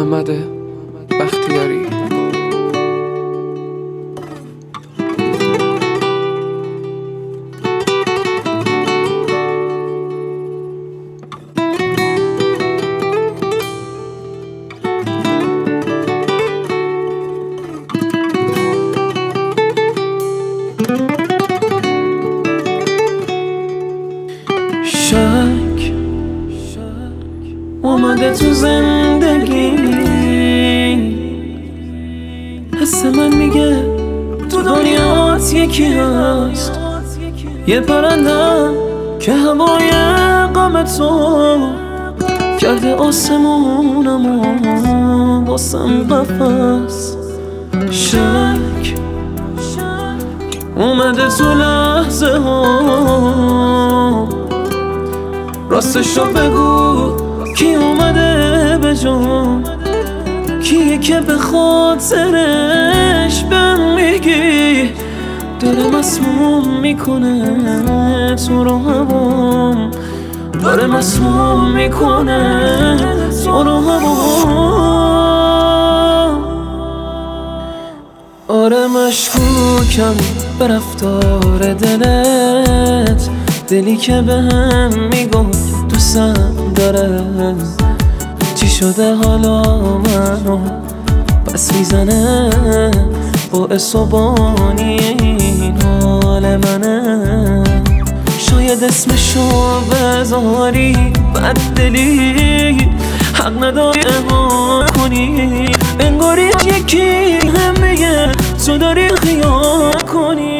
محمد بختیاری. شک اومده تو زندگی، حس من میگه تو دنیات یکی هست، یه پرندم که هوای غم تو کرده آسمونمو باسم قفس. شک اومده تو لحظه ها، راستشو بگو کی اومده به جام، کیه که به خاطرش بهم میگی داره مسموم میکنه تو رو هوام، داره مسموم میکنه تو رو هوام. آره مشکوکم به رفتار دلت، دلی که به هم میگفت دوستم داره، چی شده حالا منو پس میزنه باعث و بانی این حال منه. شاید اسمشو بذاری بددلی، حق نداری اما کنی، انگاری یکی هم میگه تو داری خیال کنی.